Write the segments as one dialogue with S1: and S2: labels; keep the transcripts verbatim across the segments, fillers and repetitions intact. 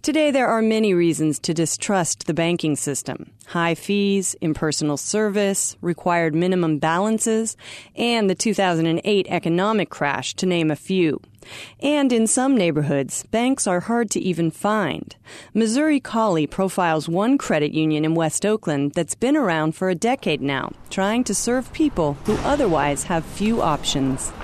S1: Today, there are many reasons to distrust the banking system. High fees, impersonal service, required minimum balances, and the two thousand eight economic crash, to name a few. And in some neighborhoods, banks are hard to even find. Missouri Colley profiles one credit union in West Oakland that's been around for a decade now, trying to serve people who otherwise have few options.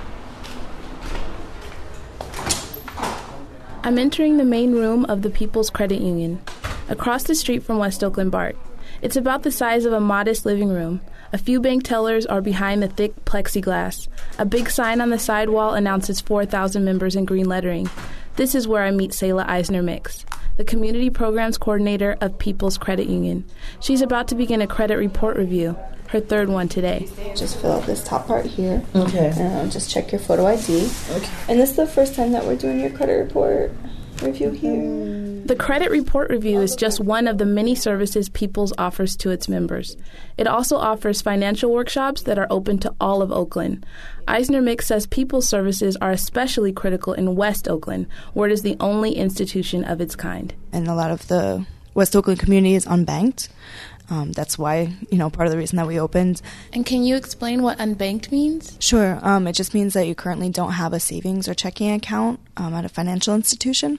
S2: I'm entering the main room of the People's Credit Union, across the street from West Oakland BART. It's about the size of a modest living room. A few bank tellers are behind the thick plexiglass. A big sign on the side wall announces four thousand members in green lettering. This is where I meet Selah Eisner Mix, the Community Programs Coordinator of People's Credit Union. She's about to begin a credit report review, her third one today.
S3: Just fill out this top part here.
S4: Okay.
S3: And just check your photo I D.
S4: Okay.
S3: And this is the first time that we're doing your credit report review here.
S2: The credit report review is just one of the many services People's offers to its members. It also offers financial workshops that are open to all of Oakland. Eisner Mix says People's services are especially critical in West Oakland, where it is the only institution of its kind.
S4: And a lot of the West Oakland community is unbanked. Um, that's why, you know, part of the reason that we opened.
S2: And can you explain what unbanked means?
S4: Sure. Um, it just means that you currently don't have a savings or checking account um, at a financial institution.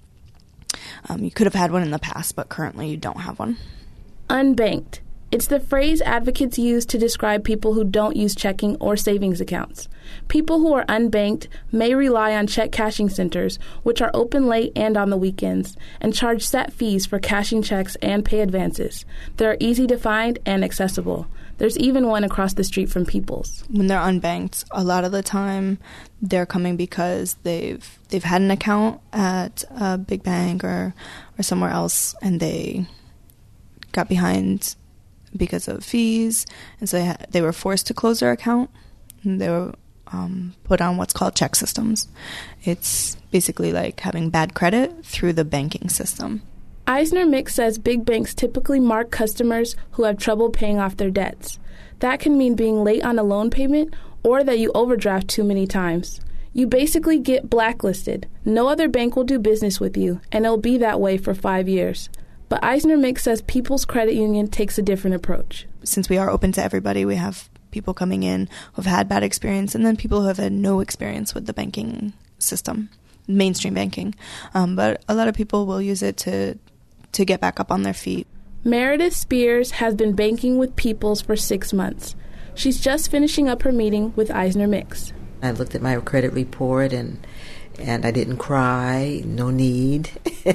S4: Um, you could have had one in the past, but currently you don't have one.
S2: Unbanked. It's the phrase advocates use to describe people who don't use checking or savings accounts. People who are unbanked may rely on check cashing centers, which are open late and on the weekends, and charge set fees for cashing checks and pay advances. They're easy to find and accessible. There's even one across the street from People's.
S4: When they're unbanked, a lot of the time they're coming because they've they've had an account at a big bank or, or somewhere else, and they got behind because of fees, and so they, ha- they were forced to close their account. And they were um, put on what's called check systems. It's basically like having bad credit through the banking system.
S2: Eisner Mix says big banks typically mark customers who have trouble paying off their debts. That can mean being late on a loan payment or that you overdraft too many times. You basically get blacklisted. No other bank will do business with you, and it'll be that way for five years. But Eisner Mix says People's Credit Union takes a different approach.
S4: Since we are open to everybody, we have people coming in who have had bad experience, and then people who have had no experience with the banking system, mainstream banking. Um, but a lot of people will use it to to get back up on their feet.
S2: Meredith Spears has been banking with People's for six months. She's just finishing up her meeting with Eisner Mix.
S5: I looked at my credit report, and and I didn't cry, no need.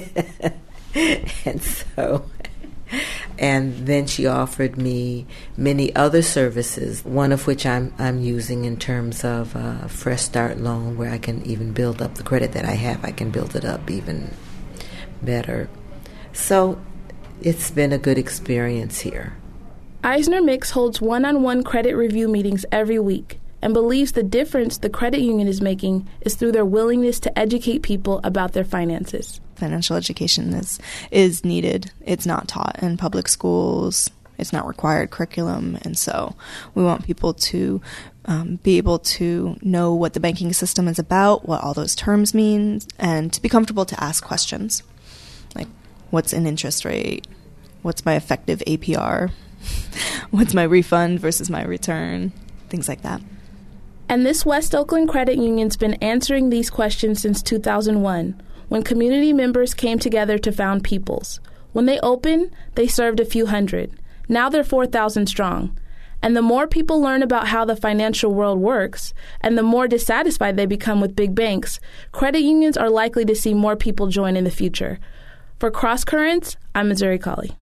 S5: And so, and then she offered me many other services, one of which I'm I'm using in terms of a fresh start loan, where I can even build up the credit that I have. I can build it up even better. So it's been a good experience here.
S2: Eisner Mix holds one-on-one credit review meetings every week and believes the difference the credit union is making is through their willingness to educate people about their finances.
S4: Financial education is is needed. It's not taught in public schools. It's not required curriculum. And so we want people to um, be able to know what the banking system is about, what all those terms mean, and to be comfortable to ask questions. Like, what's an interest rate? What's my effective A P R? What's my refund versus my return? Things like that.
S2: And this West Oakland Credit Union's been answering these questions since two thousand one, when community members came together to found People's. When they opened, they served a few hundred. Now they're four thousand strong. And the more people learn about how the financial world works, and the more dissatisfied they become with big banks, credit unions are likely to see more people join in the future. For Cross Currents, I'm Missouri Colley.